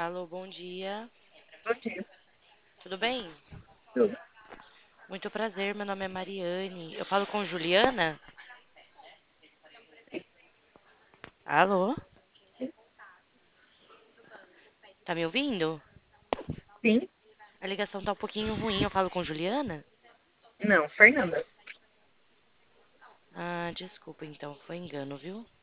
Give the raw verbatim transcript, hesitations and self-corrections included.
Alô, bom dia. Bom dia. Tudo bem? Tudo. Muito prazer, meu nome é Mariane. Eu falo com Juliana? Alô? Tá me ouvindo? Sim? A ligação tá um pouquinho ruim. Eu falo com Juliana? Não, Fernanda. Ah, desculpa então, foi engano, viu?